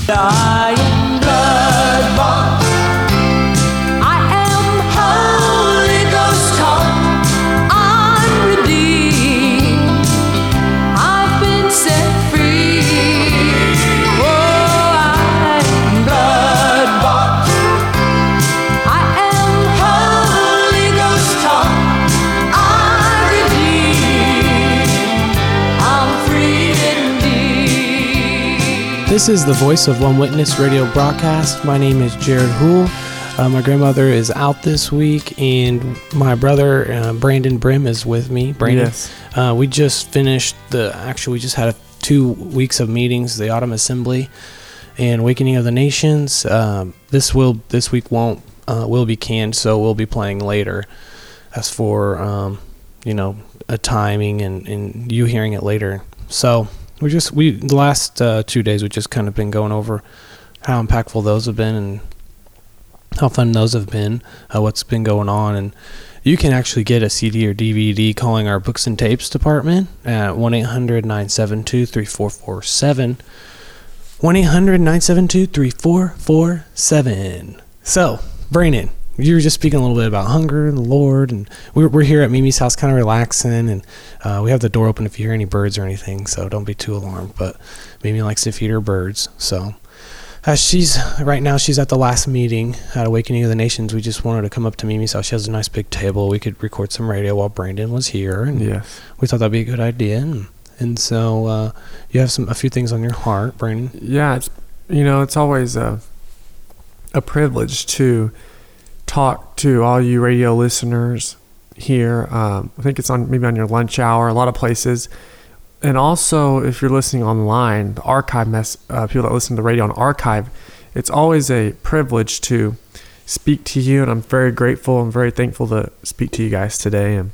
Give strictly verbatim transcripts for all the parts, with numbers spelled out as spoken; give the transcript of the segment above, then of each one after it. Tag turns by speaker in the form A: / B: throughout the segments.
A: I am blood bought. I am Holy Ghost taught. I'm redeemed. I've been set free. Oh, I am blood bought. I am Holy Ghost taught. I'm redeemed. I'm free indeed.
B: This is the Voice of One Witness radio broadcast. My name is Jared Houle. Uh, my grandmother is out this week, and my brother, uh, Brandon Brim, is with me. Brandon,
C: Yes.
B: uh, we just finished the, actually, we just had a, two weeks of meetings, the Autumn Assembly and Awakening of the Nations. Um, this will, this week won't, uh, will be canned, so we'll be playing later. As for, um, you know, a timing and, and you hearing it later. So, we just, we, the last uh, two days, we've just kind of been going over how impactful those have been and how fun those have been, uh, what's been going on. And you can actually get a C D or D V D calling our books and tapes department at one eight hundred nine seven two three four four seven. one eight hundred nine seven two three four four seven. So, Brandon, you were just speaking a little bit about hunger and the Lord, and we're, we're here at Mimi's house kind of relaxing, and uh, we have the door open if you hear any birds or anything, so don't be too alarmed. But Mimi likes to feed her birds, so as she's right now, she's at the last meeting at Awakening of the Nations. We just wanted to come up to Mimi's house. She has a nice big table. We could record some radio while Brandon was here, and
C: Yes.
B: we thought that'd be a good idea. And, and so uh, you have some a few things on your heart, Brandon.
C: Yeah, it's, you know, it's always a a privilege to talk to all you radio listeners here. Um, I think it's on maybe on your lunch hour, a lot of places. And also, if you're listening online, the archive mess, uh, people that listen to the radio on archive, it's always a privilege to speak to you. And I'm very grateful and very thankful to speak to you guys today. And,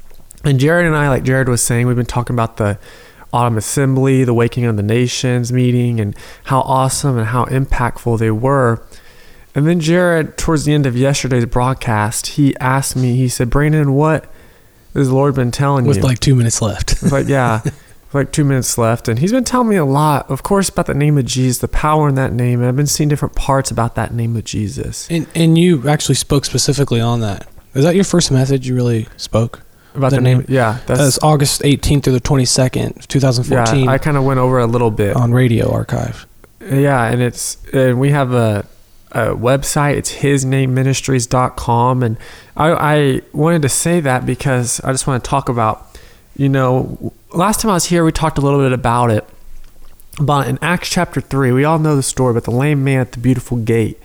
C: and Jared and I, like Jared was saying, we've been talking about the Autumn Assembly, the Awakening of the Nations meeting, and how awesome and how impactful they were. And then Jared, towards the end of yesterday's broadcast, he asked me, he said, Brandon, what has the Lord been telling you?
B: With like two minutes left.
C: Like, yeah, like two minutes left. And he's been telling me a lot, of course, about the name of Jesus, the power in that name. And I've been seeing different parts about that name of Jesus.
B: And and you actually spoke specifically on that. Is that your first message you really spoke?
C: About
B: the
C: the name?
B: name?
C: Yeah.
B: That's August eighteenth through the twenty-second, twenty fourteen.
C: Yeah, I kind of went over a little bit.
B: On Radio Archive.
C: Yeah, and it's and we have a, a website. It's his name ministries dot com. And I, I wanted to say that because I just want to talk about, you know, last time I was here, we talked a little bit about it. About in Acts chapter three, we all know the story about the lame man at the beautiful gate.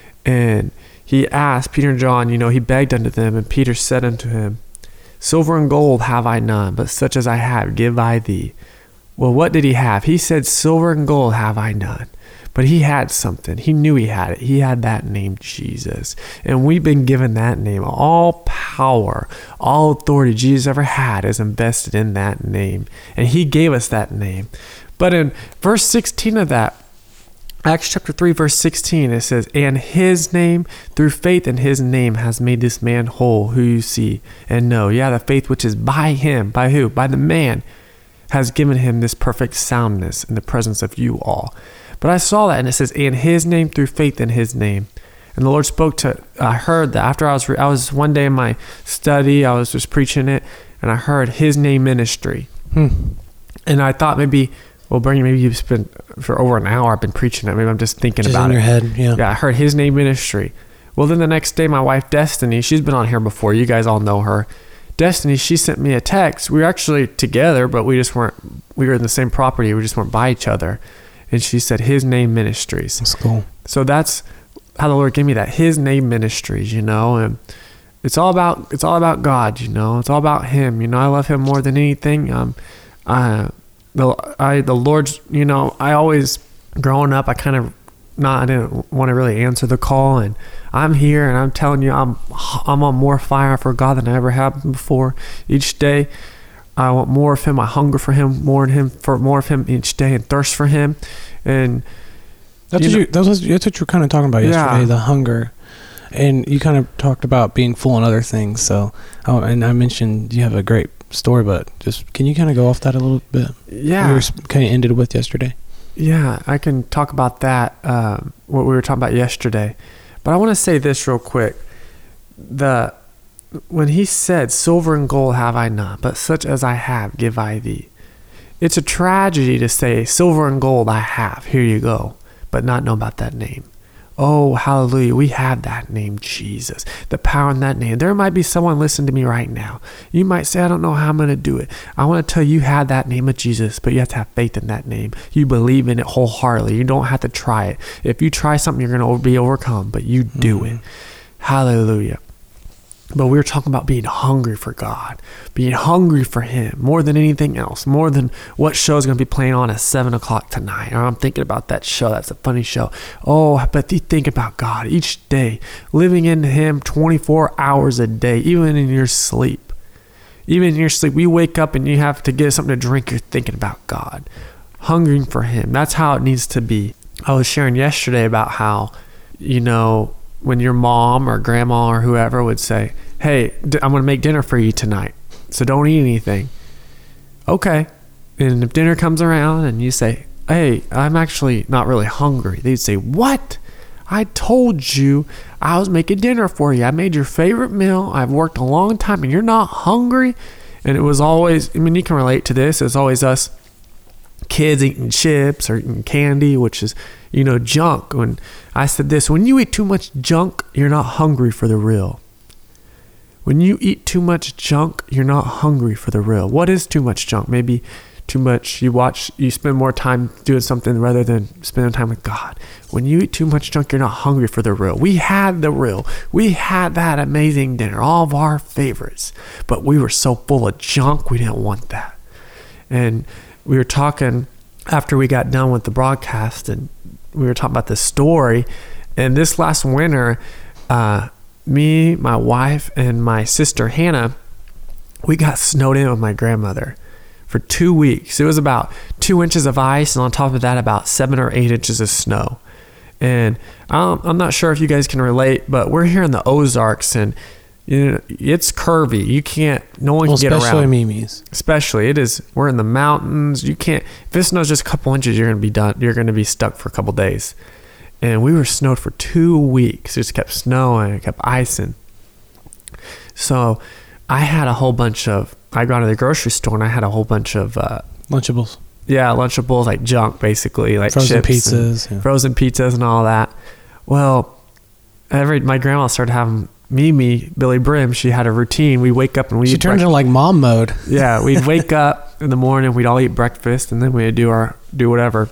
C: And he asked Peter and John, you know, he begged unto them, and Peter said unto him, Silver and gold have I none, but such as I have give I thee. Well, what did he have? He said, silver and gold have I none. But he had something. He knew he had it. He had that name, Jesus. And we've been given that name. All power, all authority Jesus ever had is invested in that name. And he gave us that name. But in verse sixteen of that, Acts chapter three, verse sixteen, it says, and his name, through faith in his name, has made this man whole, who you see and know. Yeah, the faith which is by him. By who? By the man, has given him this perfect soundness in the presence of you all. But I saw that, and it says, and his name, through faith in his name. And the Lord spoke to, I heard that after I was, I was one day in my study, I was just preaching it, and I heard his name ministry.
B: Hmm.
C: And I thought maybe, well, Bernie, maybe you've spent for over an hour, I've been preaching it. Maybe I'm just thinking
B: Just
C: about
B: in
C: it.
B: your head, yeah.
C: Yeah, I heard his name ministry. Well, then the next day, my wife, Destiny, she's been on here before. You guys all know her. Destiny, she sent me a text. We were actually together, but we just weren't, we were in the same property. We just weren't by each other. And she said, his name ministries.
B: That's cool.
C: So that's how the Lord gave me that, his name ministries, you know, and it's all about, it's all about God, you know, it's all about him. You know, I love him more than anything. Um, uh, the, I, the Lord's, you know, I always, growing up, I kind of, not, I didn't want to really answer the call, and I'm here, and I'm telling you, I'm, I'm on more fire for God than I ever have before. Each day, I want more of him. I hunger for him, more in him, for more of him each day, and thirst for him. And
B: that's
C: you
B: what
C: know,
B: you, that was, that's what you were kind of talking about yesterday,
C: yeah.
B: the hunger. And you kind of talked about being full on other things. So, oh, and I mentioned you have a great story, but just can you kind of go off that a little bit?
C: Yeah.
B: We were kind of ended with yesterday.
C: Yeah, I can talk about that, um, what we were talking about yesterday. But I want to say this real quick. The when he said, silver and gold have I none, but such as I have give I thee. It's a tragedy to say, silver and gold I have, here you go, but not know about that name. Oh, hallelujah, we have that name, Jesus. The power in that name. There might be someone listening to me right now. You might say, I don't know how I'm going to do it. I want to tell you, you have that name of Jesus, but you have to have faith in that name. You believe in it wholeheartedly. You don't have to try it. If you try something, you're going to be overcome, but you do mm-hmm. it. Hallelujah. But we were talking about being hungry for God, being hungry for Him more than anything else, more than what show is going to be playing on at seven o'clock tonight. Or I'm thinking about that show. That's a funny show. Oh, but you think about God each day, living in Him twenty-four hours a day, even in your sleep. Even in your sleep, we wake up and you have to get something to drink. You're thinking about God, hungering for Him. That's how it needs to be. I was sharing yesterday about how, you know, when your mom or grandma or whoever would say, hey, I'm going to make dinner for you tonight, so don't eat anything. Okay. And if dinner comes around and you say, hey, I'm actually not really hungry, they'd say, what? I told you I was making dinner for you. I made your favorite meal. I've worked a long time and you're not hungry. And it was always, I mean, you can relate to this. It's always us kids eating chips or eating candy, which is, you know, junk. When I said this, when you eat too much junk, you're not hungry for the real. When you eat too much junk, you're not hungry for the real. What is too much junk? Maybe too much, you watch, you spend more time doing something rather than spending time with God. When you eat too much junk, you're not hungry for the real. We had the real. We had that amazing dinner, all of our favorites, but we were so full of junk, we didn't want that. And we were talking after we got done with the broadcast, and we were talking about this story. And this last winter, uh, me, my wife, and my sister Hannah, we got snowed in with my grandmother for two weeks. It was about two inches of ice, and on top of that, about seven or eight inches of snow. And um, I'm not sure if you guys can relate, but we're here in the Ozarks, and you know, it's curvy. You can't, no one
B: well,
C: can get around.
B: Especially Mimi's.
C: Especially, it is, we're in the mountains. You can't, if it snows just a couple inches, you're going to be done. You're going to be stuck for a couple days. And we were snowed for two weeks. It just kept snowing. It kept icing. So I had a whole bunch of, I got to the grocery store and I had a whole bunch of uh,
B: Lunchables.
C: Yeah, Lunchables, like junk, basically, like
B: frozen
C: chips
B: pizzas,
C: and
B: yeah.
C: frozen pizzas and all that. Well, every my grandma started having Mimi, Billy Brim. She had a routine. We wake up and we.
B: She
C: eat
B: turned
C: breakfast.
B: into like mom mode.
C: Yeah, we'd wake up in the morning. We'd all eat breakfast, and then we'd do our do whatever.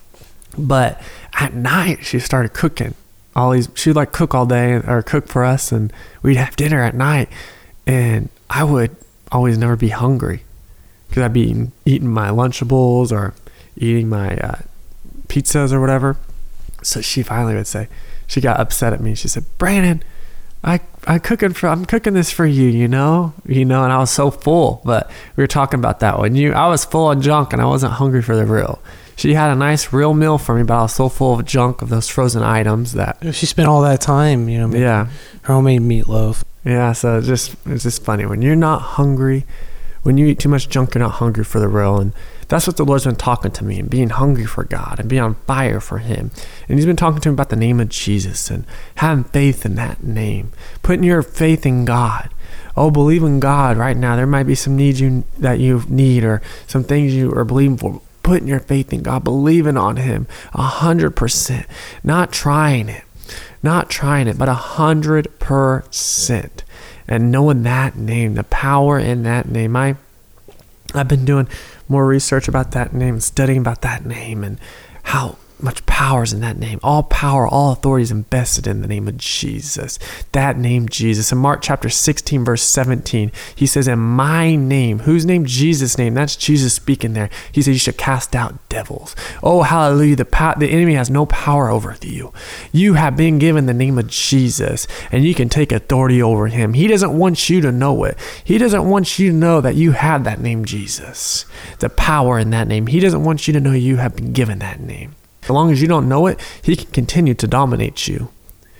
C: But at night, she started cooking. All these, she'd like cook all day or cook for us, and we'd have dinner at night. And I would always never be hungry because I'd be eating, eating my Lunchables or eating my uh, pizzas or whatever. So she finally would say, she got upset at me. She said, "Brandon, I I cooking for I'm cooking this for you, you know, you know." And I was so full, but we were talking about that when you I was full of junk and I wasn't hungry for the real. She had a nice real meal for me, but I was so full of junk of those frozen items that
B: She spent all that time, you know, making
C: yeah,
B: her homemade meatloaf.
C: yeah. So it's just it's just funny when you're not hungry, when you eat too much junk, you're not hungry for the real. And that's what the Lord's been talking to me, and being hungry for God and being on fire for Him. And He's been talking to me about the name of Jesus and having faith in that name, putting your faith in God. Oh, believe in God right now. There might be some needs you that you need or some things you are believing for. Putting your faith in God, believing on Him a hundred percent, not trying it, not trying it, but a hundred percent, and knowing that name, the power in that name. I, I've been doing more research about that name, studying about that name, and how much power is in that name. All power, all authority is invested in the name of Jesus. That name, Jesus. In Mark chapter sixteen, verse seventeen, He says, in my name, whose name? Jesus' name. That's Jesus speaking there. He says, you should cast out devils. Oh, hallelujah. The pow- the enemy has no power over you. You have been given the name of Jesus, and you can take authority over him. He doesn't want you to know it. He doesn't want you to know that you have that name, Jesus. The power in that name. He doesn't want you to know you have been given that name. As long as you don't know it, he can continue to dominate you.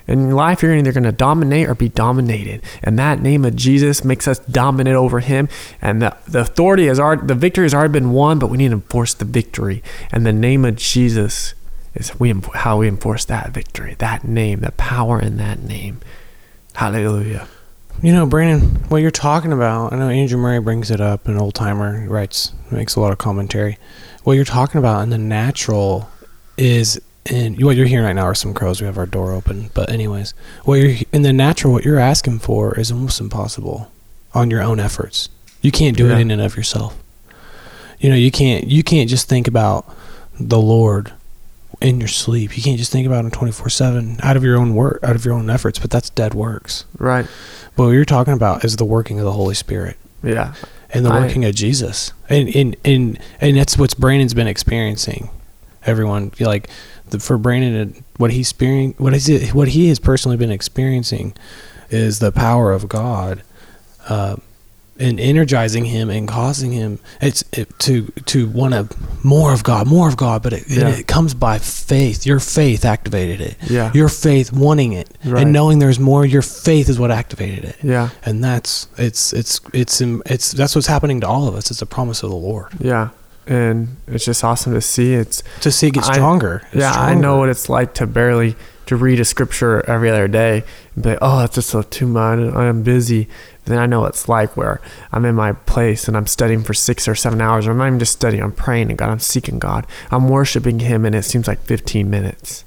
C: In life, you're either going to dominate or be dominated. And that name of Jesus makes us dominant over him. And the, the authority has already, the victory has already been won, but we need to enforce the victory. And the name of Jesus is we how we enforce that victory, that name, the power in that name. Hallelujah.
B: You know, Brandon, what you're talking about, I know Andrew Murray brings it up, an old timer, he writes, makes a lot of commentary. What you're talking about in the natural is, and what you're hearing right now are some crows. We have our door open. But anyways, what you're in the natural, what you're asking for is almost impossible on your own efforts. You can't do
C: Yeah.
B: it in and of yourself. You know, you can't, you can't just think about the Lord in your sleep. You can't just think about him twenty-four seven out of your own work, out of your own efforts, but that's dead works.
C: Right.
B: But what you're talking about is the working of the Holy Spirit
C: Yeah.
B: and the
C: I-
B: working of Jesus. And, and, and, and that's what Brandon's been experiencing. Everyone, like, the, for Brandon, what he's experiencing, what is it, what he has personally been experiencing is the power of God, uh, and energizing him and causing him it's it, to to want to more of God, more of God. But it,
C: Yeah.
B: it, it comes by faith. Your faith activated it.
C: Yeah.
B: Your faith wanting it
C: Right.
B: and knowing there's more. Your faith is what activated it.
C: Yeah.
B: And that's it's it's it's it's, it's that's what's happening to all of us. It's a promise of the Lord
C: Yeah. And it's just awesome to see. It's
B: to see it get
C: I-
B: stronger. and
C: yeah, I
B: stronger.
C: know what it's like to barely to read a scripture every other day and be like, oh, it's just so too much. I'm busy. Then I know what it's like where I'm in my place and I'm studying for six or seven hours, or I'm not even just studying. I'm praying to God. I'm seeking God. I'm worshiping Him, and it seems like fifteen minutes.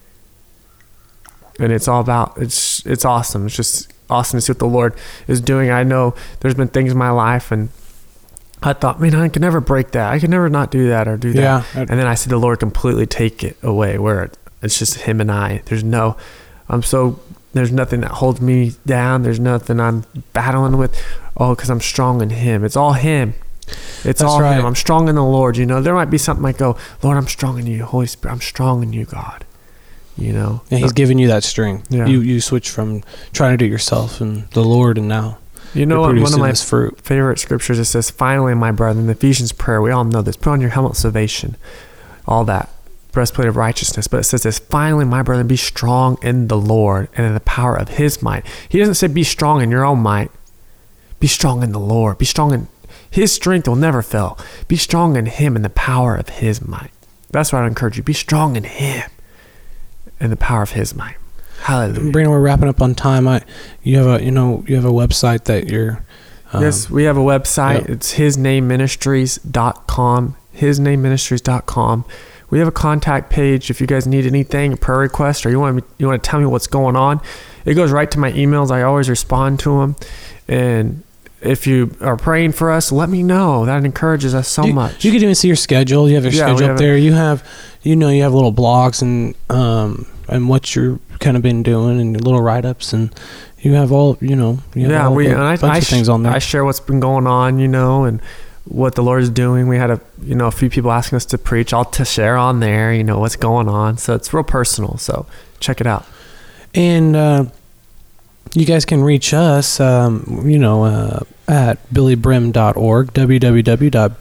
C: And it's all about it's it's awesome. It's just awesome to see what the Lord is doing. I know there's been things in my life, and I thought, man, I could never break that. I could never not do that or do that.
B: Yeah.
C: And then I see the Lord completely take it away, where it, it's just Him and I. There's no, I'm so, there's nothing that holds me down. There's nothing I'm battling with. Oh, because I'm strong in Him. It's all Him. It's
B: That's
C: all
B: right.
C: Him. I'm strong in the Lord. You know, there might be something I go, Lord, I'm strong in you. Holy Spirit, I'm strong in you, God. You know?
B: Yeah, he's giving you that strength.
C: Yeah.
B: You you switch from trying to do it yourself and the Lord, and now
C: You know
B: you're
C: what? One of
B: producing
C: my
B: this fruit.
C: favorite scriptures, it says, finally, my brethren, the Ephesians prayer, we all know this, put on your helmet of salvation, all that, breastplate of righteousness. But it says this, finally, my brethren, be strong in the Lord and in the power of His might. He doesn't say be strong in your own might. Be strong in the Lord. Be strong in His strength will never fail. Be strong in Him and the power of His might. That's what I encourage you. Be strong in Him and the power of His might. Hallelujah.
B: Brandon, we're wrapping up on time. I, you have a, you know, you have a website that you're. Um,
C: Yes, we have a website.
B: Yep.
C: It's his name ministries dot com. his name ministries dot com. We have a contact page if you guys need anything, a prayer request, or you want me, you want to tell me what's going on. It goes right to my emails. I always respond to them. And if you are praying for us, let me know. That encourages us so
B: you,
C: much.
B: You could even see your schedule. You have your
C: Yeah, we
B: schedule
C: have
B: up
C: a-
B: there. You have, you know, you have little blogs and um and what you're kind of been doing and little write ups, and you have all, you know, you have
C: yeah,
B: all
C: we
B: a
C: and I,
B: bunch
C: I,
B: of things on there.
C: I share what's been going on, you know, and what the Lord is doing. We had a you know a few people asking us to preach. I'll to share on there, you know, what's going on. So it's real personal. So check it out.
B: And uh, you guys can reach us, um, you know, uh, at billy brim dot org, w w w dot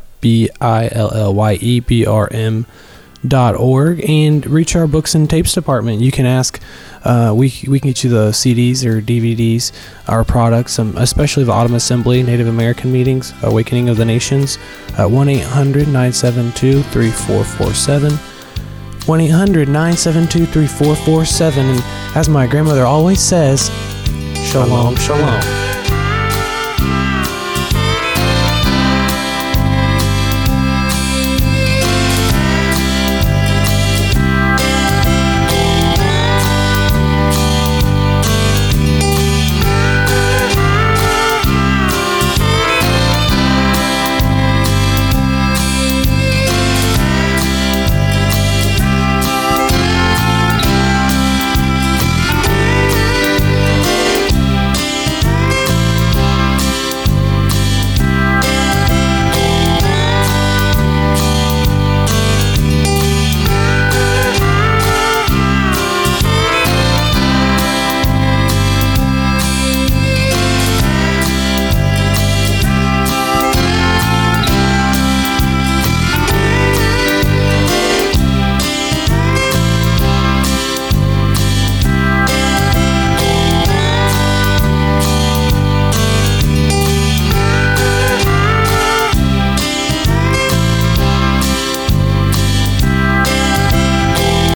B: billyebrim dot org, and reach our books and tapes department. You can ask, uh, we we can get you the C Ds or D V Ds, our products, um, especially the Autumn Assembly, Native American Meetings, Awakening of the Nations, at one eight hundred nine seven two three four four seven. one eight hundred nine seven two three four four seven. And as my grandmother always says, shalom, shalom.